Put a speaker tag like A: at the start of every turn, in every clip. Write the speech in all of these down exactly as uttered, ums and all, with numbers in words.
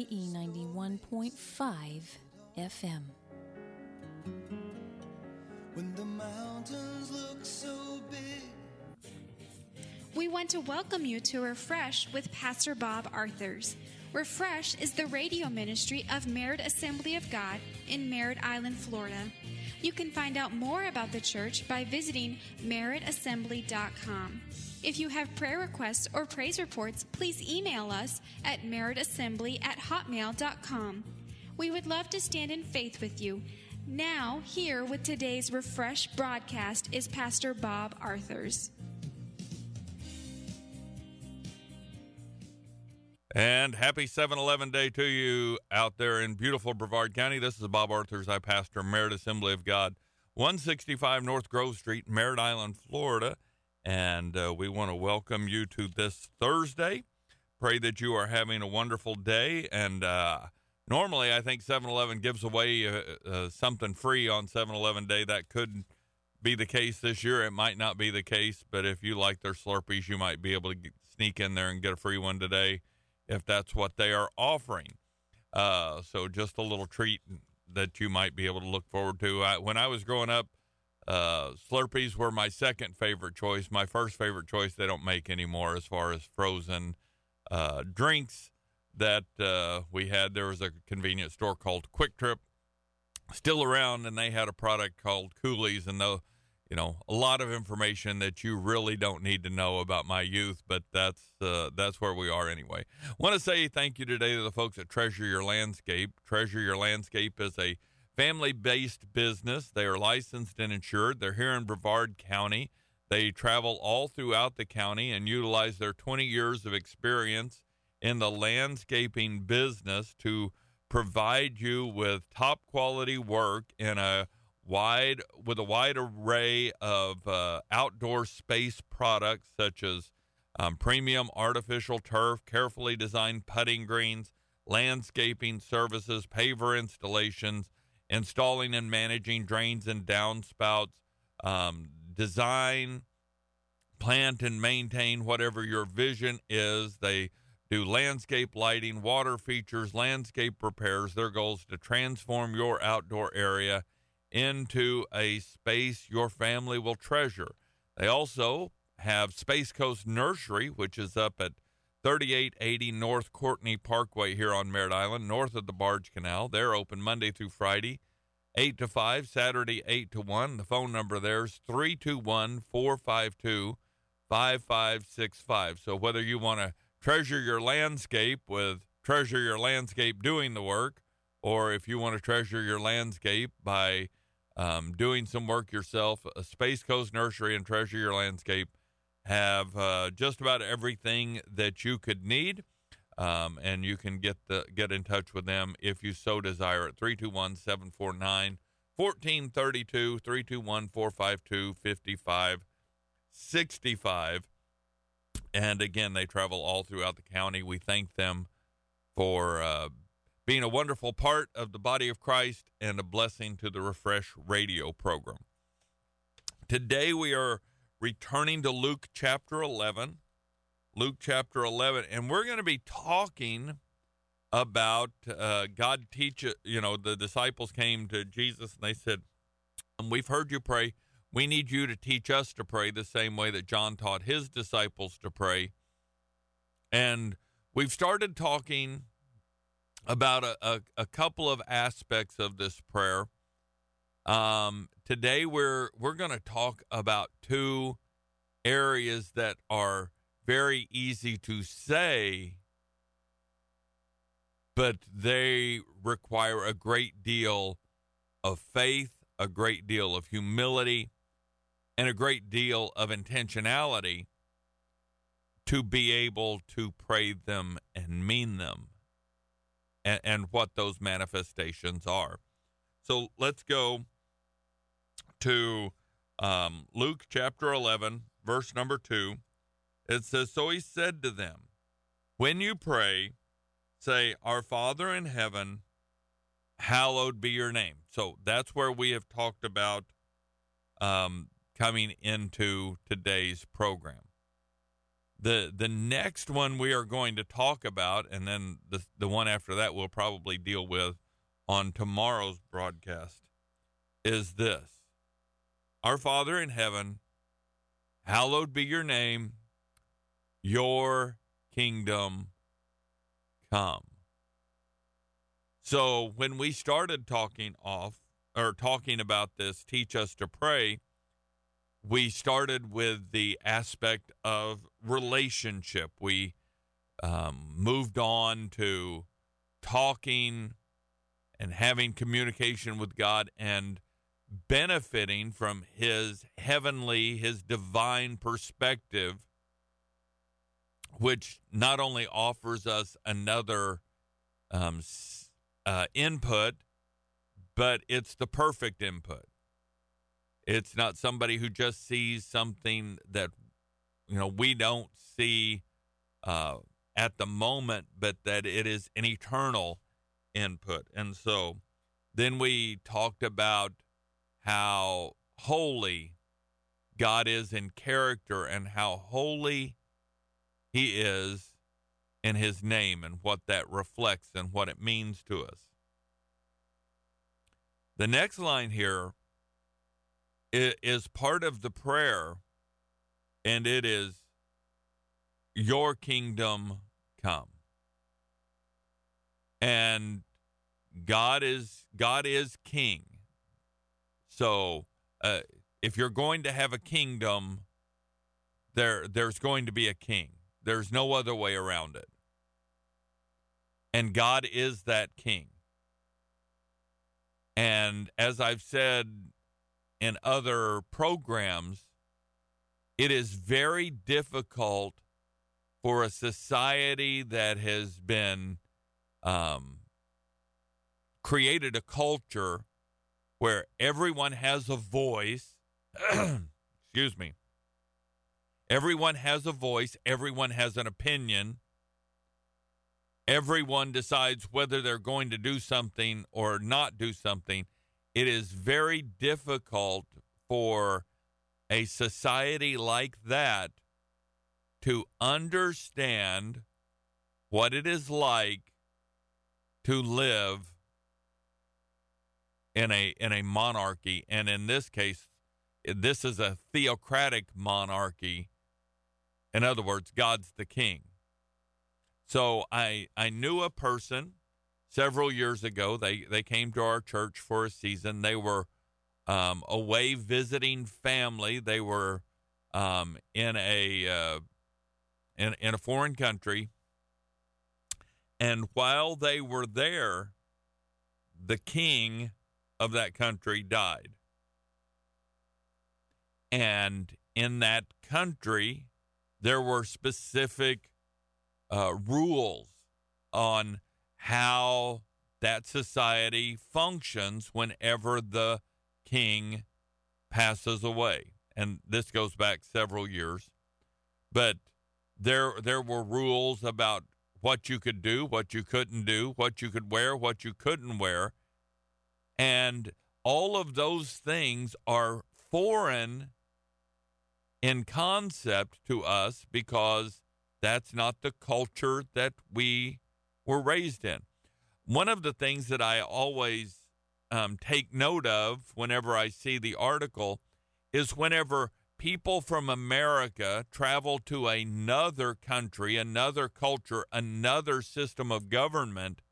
A: I E ninety-one point five F M.
B: When the mountains look so big.
C: We want to welcome you to Refresh with Pastor Bob Arthurs. Refresh is the radio ministry of Merritt Assembly of God in Merritt Island, Florida. You can find out more about the church by visiting merritt assembly dot com. If you have prayer requests or praise reports, please email us at merritt assembly at hotmail dot com. We would love to stand in faith with you. Now, here with today's Refresh broadcast is Pastor Bob Arthurs.
D: And happy seven eleven Day to you out there in beautiful Brevard County. This is Bob Arthurs. I pastor Merritt Assembly of God, one sixty-five North Grove Street, Merritt Island, Florida. And uh, we want to welcome you to this Thursday. Pray that you are having a wonderful day. And uh, normally I think seven eleven gives away uh, uh, something free on seven eleven Day. That could be the case this year. It might not be the case. But if you like their Slurpees, you might be able to get, sneak in there and get a free one today, if that's what they are offering. Uh, so just a little treat that you might be able to look forward to. I, when I was growing up, uh, Slurpees were my second favorite choice. My first favorite choice they don't make anymore as far as frozen uh, drinks that uh, we had. There was a convenience store called Quick Trip, still around, and they had a product called Coolies, and though you know, a lot of information that you really don't need to know about my youth, but that's uh, that's where we are anyway. Want to say thank you today to the folks at Treasure Your Landscape. Treasure Your Landscape is a family-based business. They are licensed and insured. They're here in Brevard County. They travel all throughout the county and utilize their twenty years of experience in the landscaping business to provide you with top-quality work in a wide with a wide array of uh, outdoor space products such as um, premium artificial turf, carefully designed putting greens, landscaping services, paver installations, installing and managing drains and downspouts, um, design, plant and maintain whatever your vision is. They do landscape lighting, water features, landscape repairs. Their goal is to transform your outdoor area into a space your family will treasure. They also have Space Coast Nursery, which is up at thirty-eight eighty North Courtney Parkway here on Merritt Island, north of the Barge Canal. They're open Monday through Friday, eight to five, Saturday eight to one. The phone number there is three two one, four five two, five five six five. So whether you want to treasure your landscape with Treasure Your Landscape doing the work, or if you want to treasure your landscape by Um, doing some work yourself, a Space Coast Nursery and Treasure Your Landscape have uh, just about everything that you could need, um, and you can get the get in touch with them if you so desire at three two one, seven four nine, one four three two, three two one, four five two, five five six five. And again, they travel all throughout the county. We thank them for uh, being a wonderful part of the body of Christ and a blessing to the Refresh radio program. Today we are returning to Luke chapter eleven. Luke chapter eleven, and we're going to be talking about uh, God teach, you know, the disciples came to Jesus and they said, we've heard you pray. We need you to teach us to pray the same way that John taught his disciples to pray. And we've started talking about a, a, a couple of aspects of this prayer. Um, today we're we're going to talk about two areas that are very easy to say, but they require a great deal of faith, a great deal of humility, and a great deal of intentionality to be able to pray them and mean them. And, and what those manifestations are. So let's go to um, Luke chapter eleven, verse number two. It says, so he said to them, when you pray, say, our Father in heaven, hallowed be your name. So that's where we have talked about um, coming into today's program. The the next one we are going to talk about, and then the the one after that we'll probably deal with on tomorrow's broadcast, is this. Our Father in heaven, hallowed be your name, your kingdom come. So when we started talking off, or talking about this, teach us to pray, we started with the aspect of relationship. We um, moved on to talking and having communication with God and benefiting from his heavenly, his divine perspective, which not only offers us another um, uh, input, but it's the perfect input. It's not somebody who just sees something that, you know, we don't see uh, at the moment, but that it is an eternal input. And so then we talked about how holy God is in character and how holy he is in his name and what that reflects and what it means to us. The next line here is part of the prayer, and it is, your kingdom come. And God is God is king. So uh, if you're going to have a kingdom, there there's going to be a king. There's no other way around it. And God is that king. And as I've said in other programs, it is very difficult for a society that has been um, created a culture where everyone has a voice. Excuse me. Everyone has a voice. Everyone has an opinion. Everyone decides whether they're going to do something or not do something. It is very difficult for a society like that to understand what it is like to live in a in a monarchy. And in this case, this is a theocratic monarchy. In other words, God's the king. So I I knew a person several years ago. They they came to our church for a season. They were um, away visiting family. They were um, in a uh, in in a foreign country, and while they were there, the king of that country died. And in that country, there were specific uh, rules on how that society functions whenever the king passes away. And this goes back several years. But there there were rules about what you could do, what you couldn't do, what you could wear, what you couldn't wear. And all of those things are foreign in concept to us because that's not the culture that we were raised in. One of the things that I always um, take note of whenever I see the article is whenever people from America travel to another country, another culture, another system of government,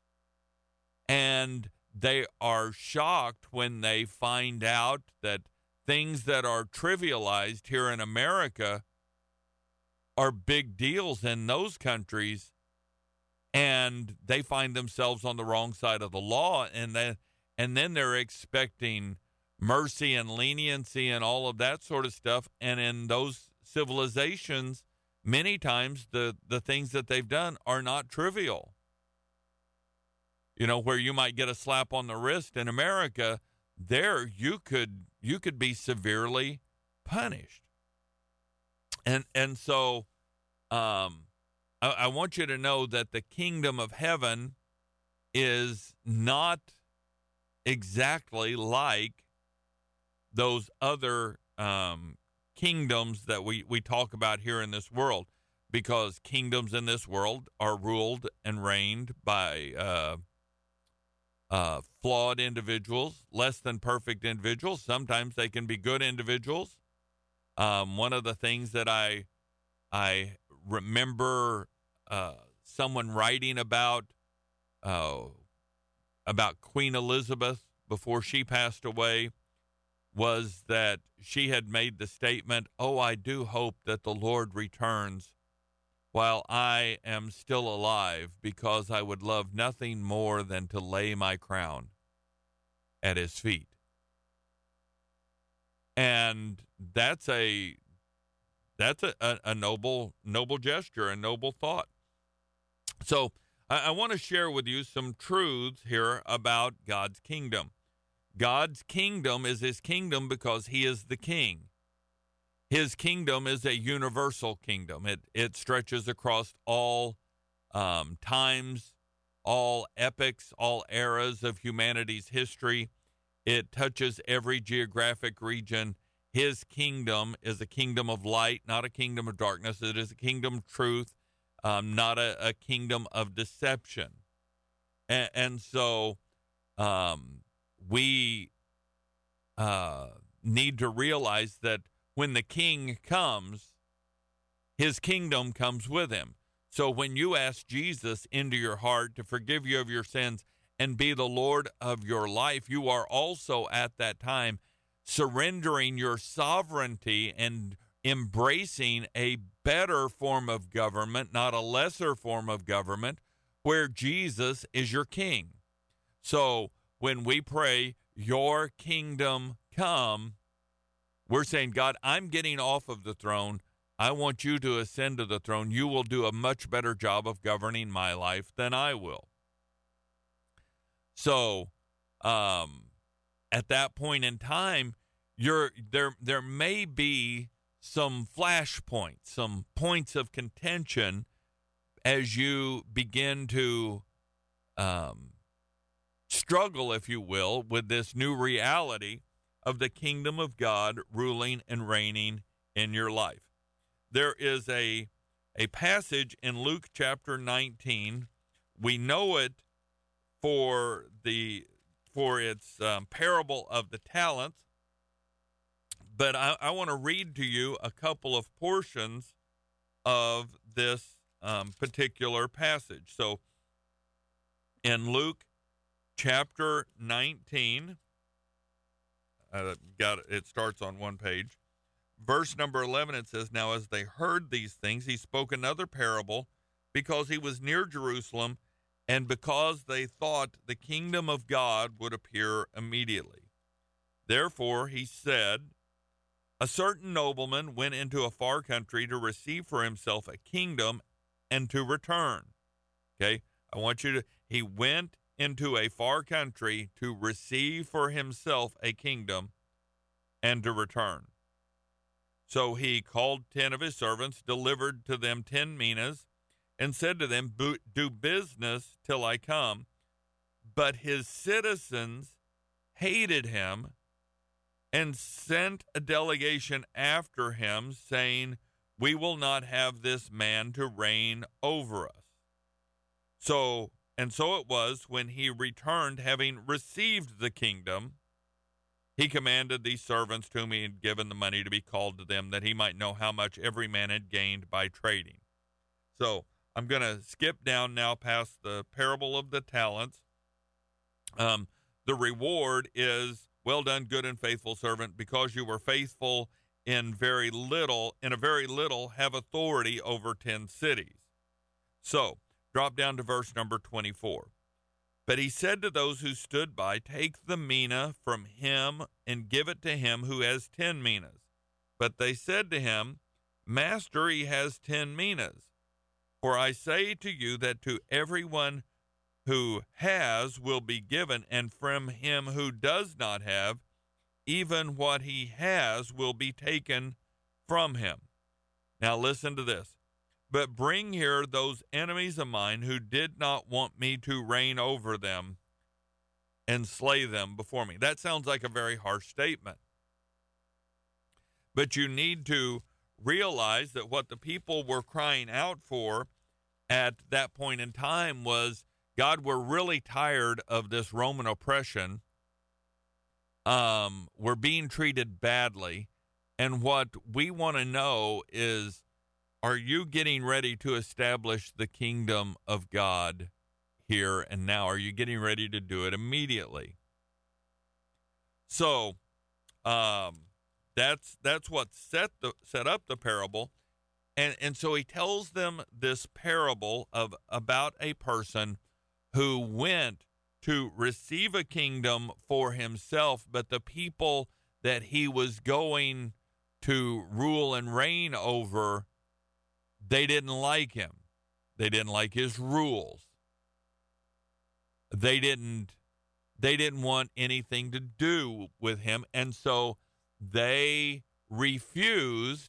D: and they are shocked when they find out that things that are trivialized here in America are big deals in those countries, and they find themselves on the wrong side of the law, and then and then they're expecting mercy and leniency and all of that sort of stuff. And in those civilizations, many times the, the things that they've done are not trivial. You know, where you might get a slap on the wrist in America, there you could you could be severely punished. And and so um, I, I want you to know that the kingdom of heaven is not exactly like those other um, kingdoms that we, we talk about here in this world. because kingdoms in this world are ruled and reigned by uh, uh, flawed individuals, less than perfect individuals. Sometimes they can be good individuals. Um, one of the things that I I remember uh, someone writing about uh, about Queen Elizabeth before she passed away was that she had made the statement, "Oh, I do hope that the Lord returns while I am still alive, because I would love nothing more than to lay my crown at his feet." And that's a that's a, a, a noble noble gesture, a noble thought. So I, I want to share with you some truths here about God's kingdom. God's kingdom is his kingdom because he is the king. His kingdom is a universal kingdom. It it stretches across all um, times, all epochs, all eras of humanity's history. It touches every geographic region. His kingdom is a kingdom of light, not a kingdom of darkness. It is a kingdom of truth, um, not a, a kingdom of deception. And, and so um, we uh, need to realize that when the king comes, his kingdom comes with him. So when you ask Jesus into your heart to forgive you of your sins and be the Lord of your life, you are also at that time surrendering your sovereignty and embracing a better form of government, not a lesser form of government, where Jesus is your king. So when we pray, "Your kingdom come," we're saying, God, I'm getting off of the throne. I want you to ascend to the throne. You will do a much better job of governing my life than I will. So, um, at that point in time, you're there. There may be some flashpoints, some points of contention as you begin to um, struggle, if you will, with this new reality of the kingdom of God ruling and reigning in your life. There is a a passage in Luke chapter nineteen. We know it for the for its um, parable of the talents, but I, I want to read to you a couple of portions of this um, particular passage. So in Luke chapter nineteen, uh, got it, it starts on one page. Verse number eleven, it says, "Now as they heard these things, he spoke another parable, because he was near Jerusalem, and because they thought the kingdom of God would appear immediately. Therefore he said, a certain nobleman went into a far country to receive for himself a kingdom and to return." Okay, I want you to, he went into a far country to receive for himself a kingdom and to return. So he called ten of his servants, delivered to them ten minas, and said to them, "Do business till I come." But his citizens hated him and sent a delegation after him, saying, "We will not have this man to reign over us." So, and so it was, when he returned, having received the kingdom, he commanded these servants to whom he had given the money to be called to them, that he might know how much every man had gained by trading. So I'm going to skip down now past the parable of the talents. Um, the reward is, "Well done, good and faithful servant, because you were faithful in very little, in a very little have authority over ten cities." So drop down to verse number twenty-four. "But he said to those who stood by, Take the mina from him and give it to him who has ten minas. But they said to him, Master, he has ten minas. For I say to you that to everyone who has will be given, and from him who does not have, even what he has will be taken from him." Now listen to this. "But bring here those enemies of mine who did not want me to reign over them, and slay them before me." That sounds like a very harsh statement. But you need to realized that what the people were crying out for at that point in time was, God, we're really tired of this Roman oppression. Um, we're being treated badly. And what we want to know is, are you getting ready to establish the kingdom of God here and now? Are you getting ready to do it immediately? So um, that's that's what set the set up the parable. And and so he tells them this parable of about a person who went to receive a kingdom for himself, but the people that he was going to rule and reign over, they didn't like him. They didn't like his rules. They didn't they didn't want anything to do with him, and so they refused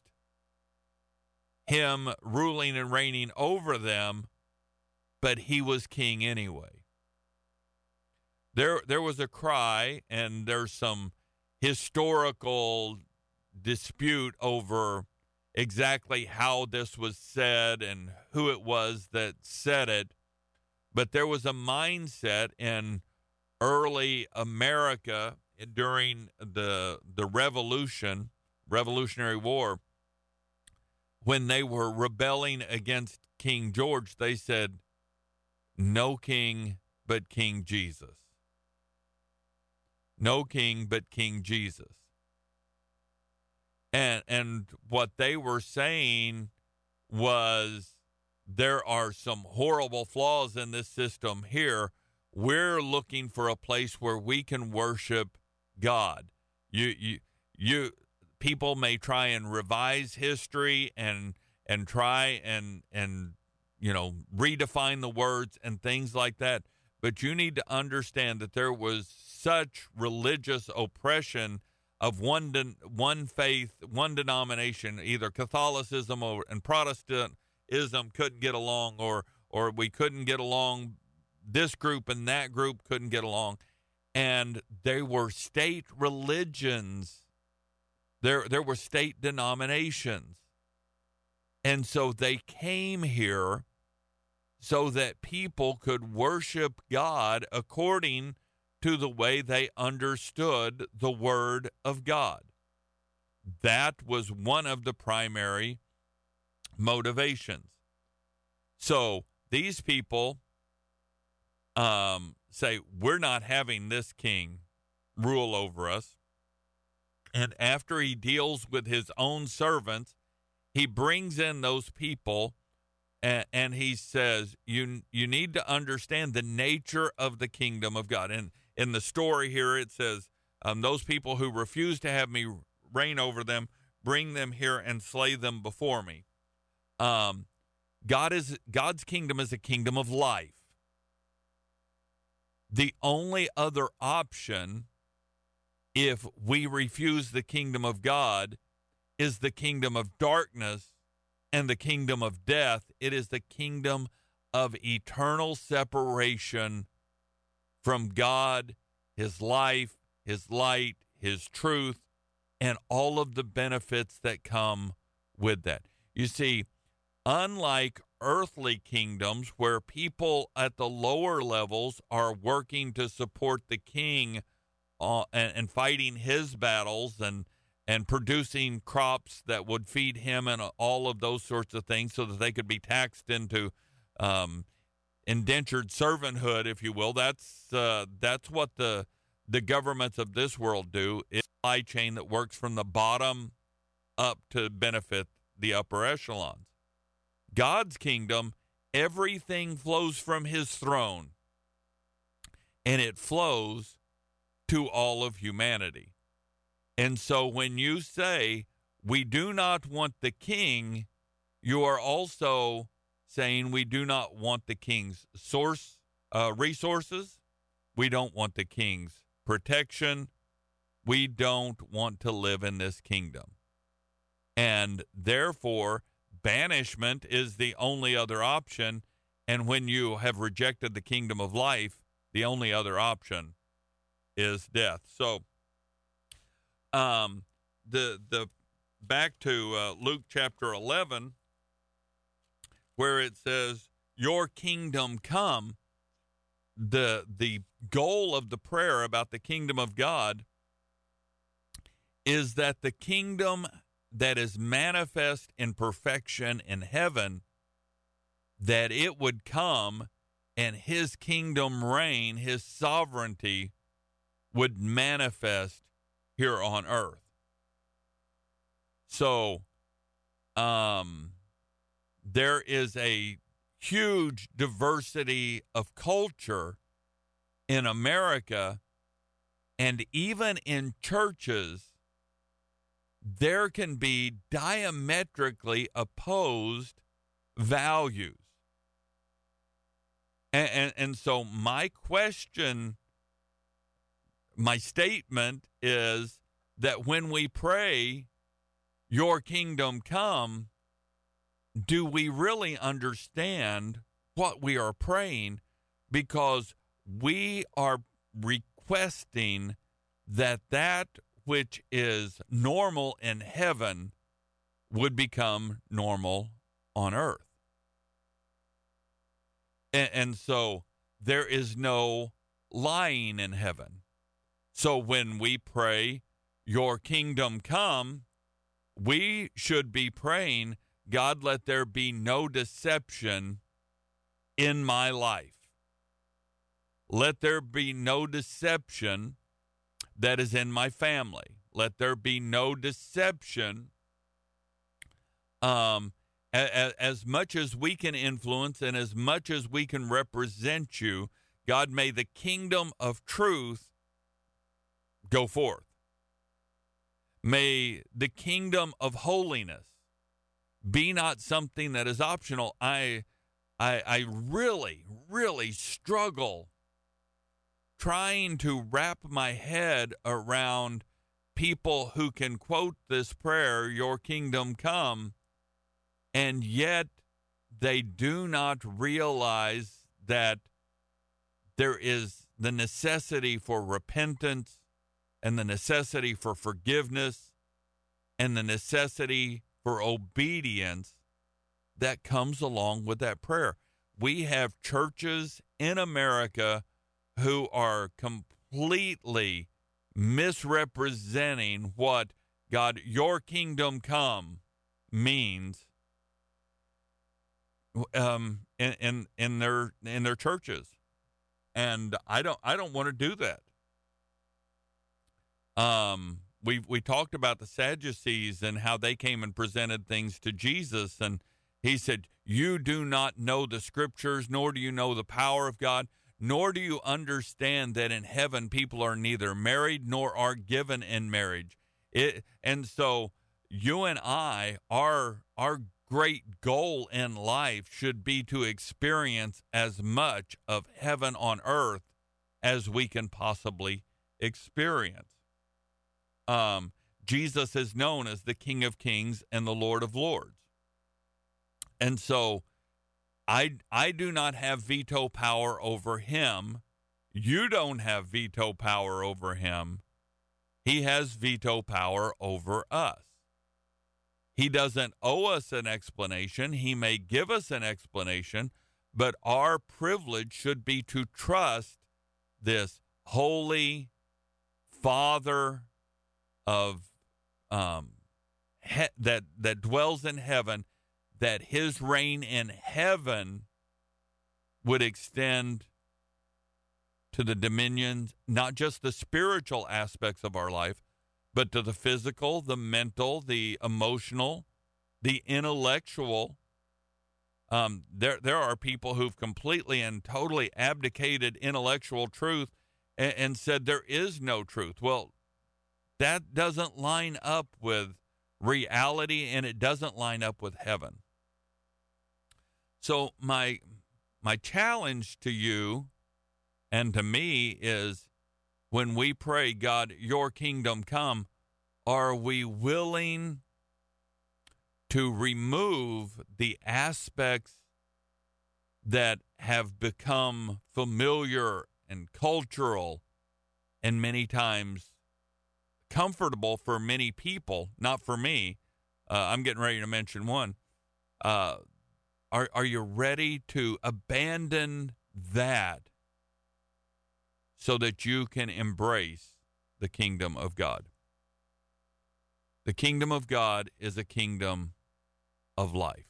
D: him ruling and reigning over them, but he was king anyway. There there was a cry, and there's some historical dispute over exactly how this was said and who it was that said it, but there was a mindset in early America during the the revolution, Revolutionary War, when they were rebelling against King George. They said, no king but King Jesus. No king but King Jesus. And and what they were saying was, there are some horrible flaws in this system here. We're looking for a place where we can worship God. You you you people may try and revise history and and try and and you know redefine the words and things like that, but you need to understand that there was such religious oppression of one de- one faith, one denomination, either Catholicism or and Protestantism couldn't get along, or or we couldn't get along. This group and that group couldn't get along, and there were state religions. There there were state denominations, and so they came here so that people could worship God according to the way they understood the Word of God. That was one of the primary motivations. So these people um, say, we're not having this king rule over us. And after he deals with his own servants, he brings in those people and, and he says, you, you need to understand the nature of the kingdom of God. And in the story here, it says, um, those people who refuse to have me reign over them, bring them here and slay them before me. Um, God is God's kingdom is a kingdom of life. The only other option, if we refuse the kingdom of God, is the kingdom of darkness and the kingdom of death. It is the kingdom of eternal separation from God, his life, his light, his truth, and all of the benefits that come with that. You see, unlike earthly kingdoms where people at the lower levels are working to support the king uh, and, and fighting his battles and and producing crops that would feed him and all of those sorts of things so that they could be taxed into um, indentured servanthood, if you will. That's uh, that's what the the governments of this world do. It's a supply chain that works from the bottom up to benefit the upper echelons. God's kingdom, everything flows from his throne, and it flows to all of humanity. And so when you say, we do not want the king, you are also saying we do not want the king's source uh, resources. We don't want the king's protection. We don't want to live in this kingdom. And therefore, banishment is the only other option. And when you have rejected the kingdom of life, the only other option is death. So um, the the back to uh, Luke chapter eleven, where it says, "Your kingdom come." The the goal of the prayer about the kingdom of God is that the kingdom that is manifest in perfection in heaven, that it would come and his kingdom reign, his sovereignty would manifest here on earth. So um, there is a huge diversity of culture in America, and even in churches, there can be diametrically opposed values. And, and, and so my question, my statement is that when we pray, "Your kingdom come," do we really understand what we are praying? Because we are requesting that that which is normal in heaven would become normal on earth. And, and so there is no lying in heaven. So when we pray, "Your kingdom come," we should be praying, "God, let there be no deception in my life. Let there be no deception that is in my family. Let there be no deception." Um, as, as much as we can influence and as much as we can represent you, God, may the kingdom of truth go forth. May the kingdom of holiness be not something that is optional. I, I, I really, really struggle trying to wrap my head around people who can quote this prayer, "Your kingdom come," and yet they do not realize that there is the necessity for repentance and the necessity for forgiveness and the necessity for obedience that comes along with that prayer. We have churches in America who are completely misrepresenting what "God, your kingdom come" means um, in, in in their in their churches, and I don't I don't want to do that. Um, we we talked about the Sadducees and how they came and presented things to Jesus, and he said, "You do not know the scriptures, nor do you know the power of God, nor do you understand that in heaven people are neither married nor are given in marriage." It, and so you and I, our our great goal in life should be to experience as much of heaven on earth as we can possibly experience. Um, Jesus is known as the King of Kings and the Lord of Lords. And so I, I do not have veto power over him. You don't have veto power over him. He has veto power over us. He doesn't owe us an explanation. He may give us an explanation, but our privilege should be to trust this holy Father of um, he, that that dwells in heaven, that his reign in heaven would extend to the dominions, not just the spiritual aspects of our life, but to the physical, the mental, the emotional, the intellectual. Um, there, there are people who've completely and totally abdicated intellectual truth and, and said there is no truth. Well, that doesn't line up with reality, and it doesn't line up with heaven. So my my challenge to you and to me is, when we pray, "God, your kingdom come," are we willing to remove the aspects that have become familiar and cultural and many times comfortable for many people, not for me, Uh, I'm getting ready to mention one. Uh, are are you ready to abandon that so that you can embrace the kingdom of God? The kingdom of God is a kingdom of life.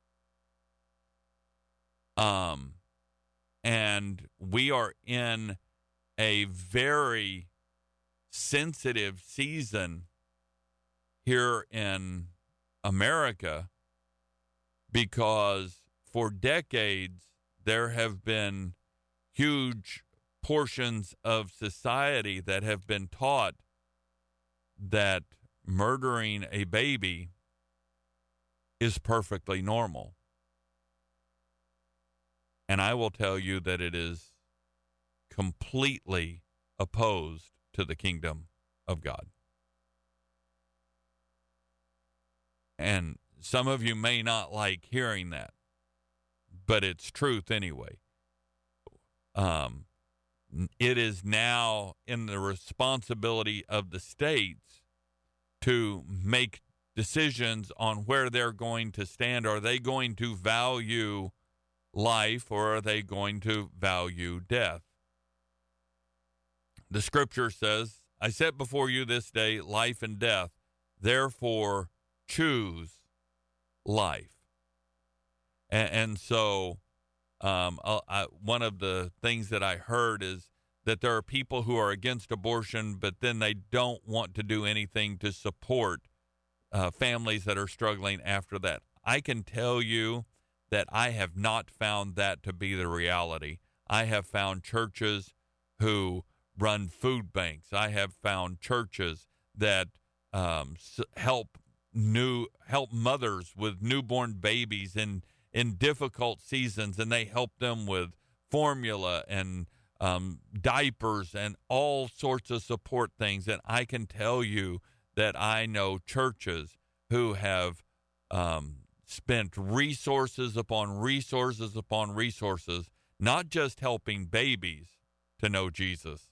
D: Um, and we are in a very sensitive season here in America because for decades there have been huge portions of society that have been taught that murdering a baby is perfectly normal. And I will tell you that it is completely opposed to the kingdom of God. And some of you may not like hearing that, but it's truth anyway. Um, it is now in the responsibility of the states to make decisions on where they're going to stand. Are they going to value life or are they going to value death? The scripture says, I set before you this day life and death, therefore choose life. And, and so um, I, I, one of the things that I heard is that there are people who are against abortion, but then they don't want to do anything to support uh, families that are struggling after that. I can tell you that I have not found that to be the reality. I have found churches who run food banks. I have found churches that um, help new help mothers with newborn babies in in difficult seasons, and they help them with formula and um, diapers and all sorts of support things. And I can tell you that I know churches who have um, spent resources upon resources upon resources, not just helping babies to know Jesus,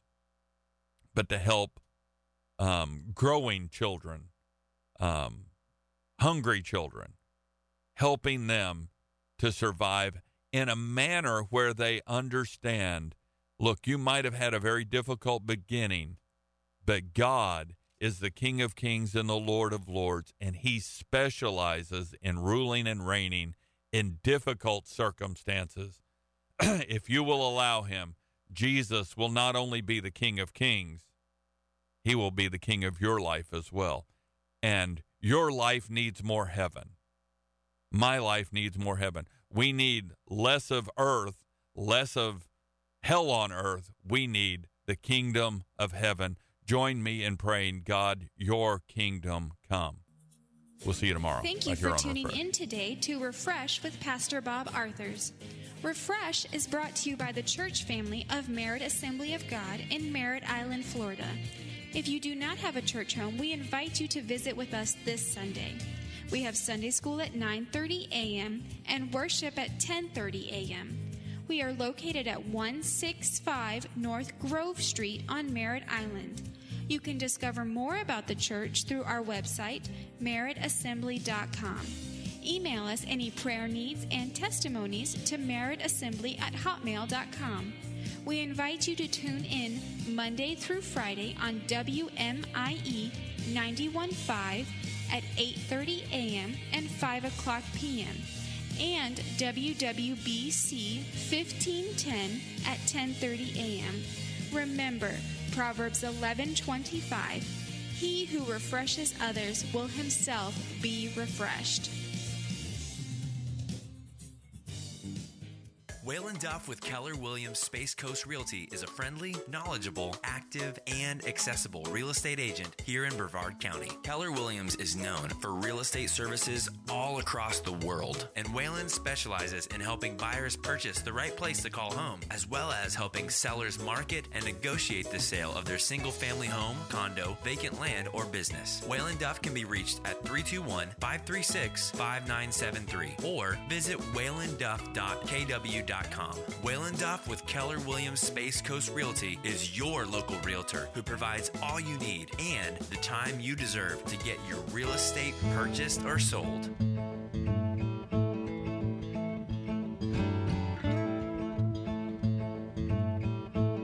D: but to help um, growing children, um, hungry children, helping them to survive in a manner where they understand, look, you might have had a very difficult beginning, but God is the King of Kings and the Lord of Lords, and he specializes in ruling and reigning in difficult circumstances. If you will allow him, Jesus will not only be the King of Kings, he will be the King of your life as well. And your life needs more heaven. My life needs more heaven. We need less of earth, less of hell on earth. We need the kingdom of heaven. Join me in praying, God, your kingdom come. We'll see you tomorrow.
C: Thank you for tuning in today to Refresh with Pastor Bob Arthurs. Refresh is brought to you by the church family of Merritt Assembly of God in Merritt Island, Florida. If you do not have a church home, we invite you to visit with us this Sunday. We have Sunday school at nine thirty a.m. and worship at ten thirty a.m. We are located at one sixty-five North Grove Street on Merritt Island. You can discover more about the church through our website, merritt assembly dot com. Email us any prayer needs and testimonies to merrittassembly at hotmail dot com. We invite you to tune in Monday through Friday on W M I E ninety-one point five at eight thirty a.m. and five o'clock p.m. and W W B C fifteen ten at ten thirty a.m. Remember, Proverbs eleven twenty-five, he who refreshes others will himself be refreshed.
E: Waylon Duff with Keller Williams Space Coast Realty is a friendly, knowledgeable, active, and accessible real estate agent here in Brevard County. Keller Williams is known for real estate services all across the world, and Waylon specializes in helping buyers purchase the right place to call home, as well as helping sellers market and negotiate the sale of their single-family home, condo, vacant land, or business. Waylon Duff can be reached at three two one, five three six, five nine seven three or visit waylon duff dot k w dot dot com. Waylon Duff with Keller Williams Space Coast Realty is your local realtor who provides all you need and the time you deserve to get your real estate purchased or sold.